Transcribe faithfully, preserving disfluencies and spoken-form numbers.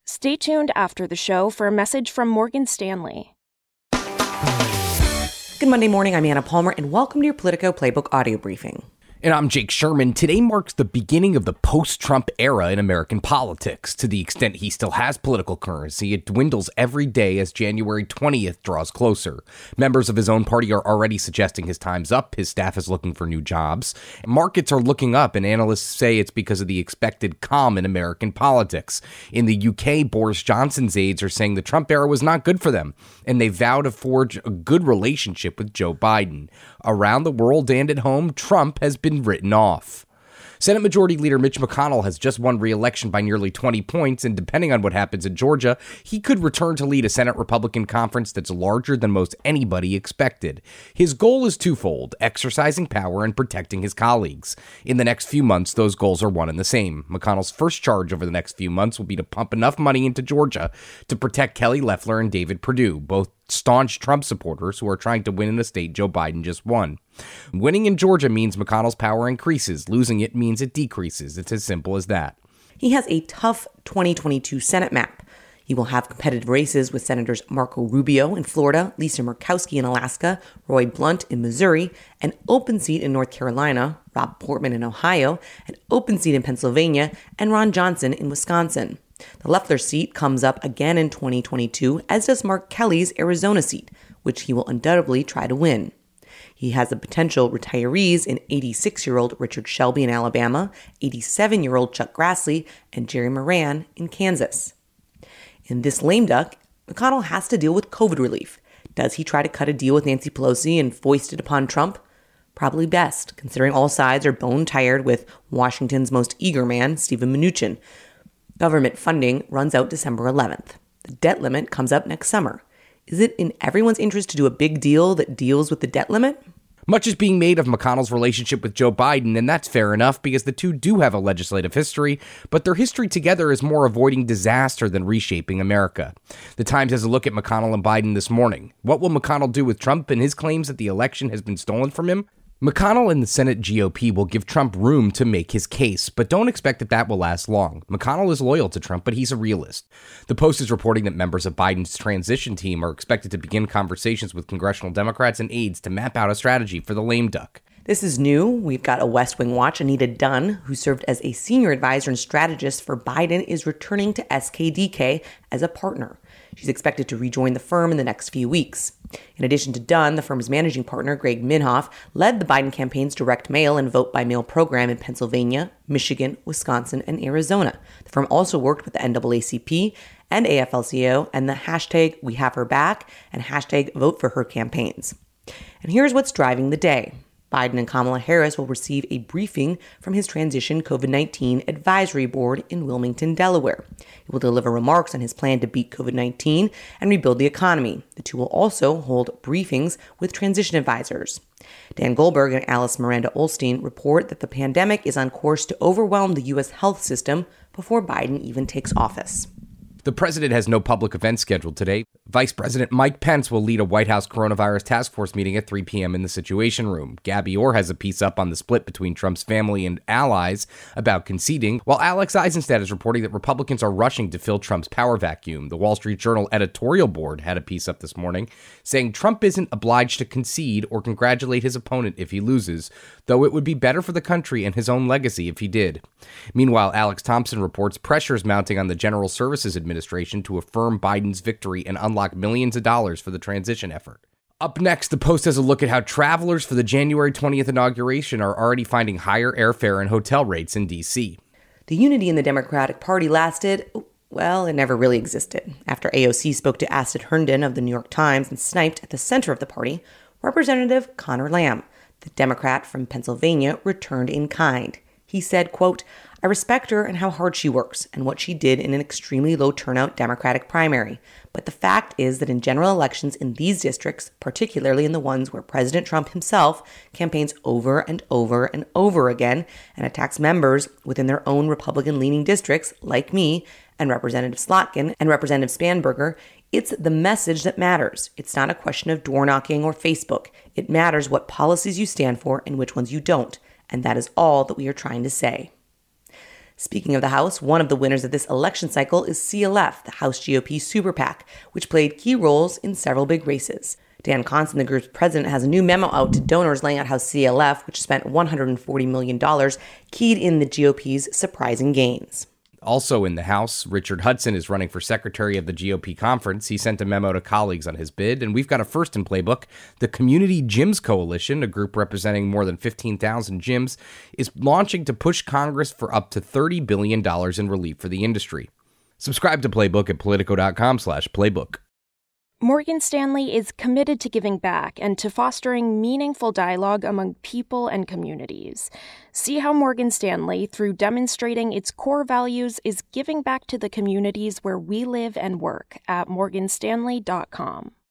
Stay tuned after the show for a message from Morgan Stanley. Good Monday morning, I'm Anna Palmer, and welcome to your Politico Playbook audio briefing. And I'm Jake Sherman. Today marks the beginning of the post-Trump era in American politics. To the extent he still has political currency, it dwindles every day as January twentieth draws closer. Members of his own party are already suggesting his time's up. His staff is looking for new jobs. Markets are looking up, and analysts say it's because of the expected calm in American politics. In the U K, Boris Johnson's aides are saying the Trump era was not good for them, and they vow to forge a good relationship with Joe Biden. Around the world and at home, Trump has been written off. Senate Majority Leader Mitch McConnell has just won re-election by nearly twenty points, and depending on what happens in Georgia, he could return to lead a Senate Republican conference that's larger than most anybody expected. His goal is twofold: exercising power and protecting his colleagues. In the next few months, those goals are one and the same. McConnell's first charge over the next few months will be to pump enough money into Georgia to protect Kelly Loeffler and David Perdue, both staunch Trump supporters who are trying to win in a state Joe Biden just won. Winning in Georgia means McConnell's power increases. Losing it means it decreases. It's as simple as that. He has a tough twenty twenty-two Senate map. He will have competitive races with Senators Marco Rubio in Florida, Lisa Murkowski in Alaska, Roy Blunt in Missouri, an open seat in North Carolina, Rob Portman in Ohio, an open seat in Pennsylvania, and Ron Johnson in Wisconsin. The Loeffler seat comes up again in twenty twenty-two, as does Mark Kelly's Arizona seat, which he will undoubtedly try to win. He has the potential retirees in eighty-six-year-old Richard Shelby in Alabama, eighty-seven-year-old Chuck Grassley, and Jerry Moran in Kansas. In this lame duck, McConnell has to deal with COVID relief. Does he try to cut a deal with Nancy Pelosi and foist it upon Trump? Probably best, considering all sides are bone-tired with Washington's most eager man, Steven Mnuchin. Government funding runs out December eleventh. The debt limit comes up next summer. Is it in everyone's interest to do a big deal that deals with the debt limit? Much is being made of McConnell's relationship with Joe Biden, and that's fair enough because the two do have a legislative history, but their history together is more avoiding disaster than reshaping America. The Times has a look at McConnell and Biden this morning. What will McConnell do with Trump and his claims that the election has been stolen from him? McConnell and the Senate G O P will give Trump room to make his case, but don't expect that that will last long. McConnell is loyal to Trump, but he's a realist. The Post is reporting that members of Biden's transition team are expected to begin conversations with congressional Democrats and aides to map out a strategy for the lame duck. This is new. We've got a West Wing watch. Anita Dunn, who served as a senior advisor and strategist for Biden, is returning to S K D K as a partner. She's expected to rejoin the firm in the next few weeks. In addition to Dunn, the firm's managing partner, Greg Minhoff, led the Biden campaign's direct mail and vote-by-mail program in Pennsylvania, Michigan, Wisconsin, and Arizona. The firm also worked with the N double A C P and A F L C I O and the hashtag We Have Her Back and hashtag Vote for Her campaigns. And here's what's driving the day. Biden and Kamala Harris will receive a briefing from his transition COVID nineteen advisory board in Wilmington, Delaware. He will deliver remarks on his plan to beat COVID nineteen and rebuild the economy. The two will also hold briefings with transition advisors. Dan Goldberg and Alice Miranda Olstein report that the pandemic is on course to overwhelm the U S health system before Biden even takes office. The president has no public event scheduled today. Vice President Mike Pence will lead a White House coronavirus task force meeting at three p.m. in the Situation Room. Gabby Orr has a piece up on the split between Trump's family and allies about conceding, while Alex Eisenstadt is reporting that Republicans are rushing to fill Trump's power vacuum. The Wall Street Journal editorial board had a piece up this morning saying Trump isn't obliged to concede or congratulate his opponent if he loses, though it would be better for the country and his own legacy if he did. Meanwhile, Alex Thompson reports pressure is mounting on the General Services Administration to affirm Biden's victory and unlock millions of dollars for the transition effort. Up next, the Post has a look at how travelers for the January twentieth inauguration are already finding higher airfare and hotel rates in D C. The unity in the Democratic Party lasted, well, it never really existed. After A O C spoke to Astrid Herndon of the New York Times and sniped at the center of the party, Representative Conor Lamb, the Democrat from Pennsylvania, returned in kind. He said, quote, "I respect her and how hard she works and what she did in an extremely low turnout Democratic primary. But the fact is that in general elections in these districts, particularly in the ones where President Trump himself campaigns over and over and over again and attacks members within their own Republican-leaning districts, like me and Representative Slotkin and Representative Spanberger, it's the message that matters. It's not a question of door knocking or Facebook. It matters what policies you stand for and which ones you don't. And that is all that we are trying to say." Speaking of the House, one of the winners of this election cycle is C L F, the House G O P super PAC, which played key roles in several big races. Dan Constant, the group's president, has a new memo out to donors laying out how C L F, which spent one hundred forty million dollars, keyed in the G O P's surprising gains. Also in the House, Richard Hudson is running for secretary of the G O P conference. He sent a memo to colleagues on his bid, and we've got a first in Playbook. The Community Gyms Coalition, a group representing more than fifteen thousand gyms, is launching to push Congress for up to thirty billion dollars in relief for the industry. Subscribe to Playbook at politico.com slash playbook. Morgan Stanley is committed to giving back and to fostering meaningful dialogue among people and communities. See how Morgan Stanley, through demonstrating its core values, is giving back to the communities where we live and work at morgan stanley dot com.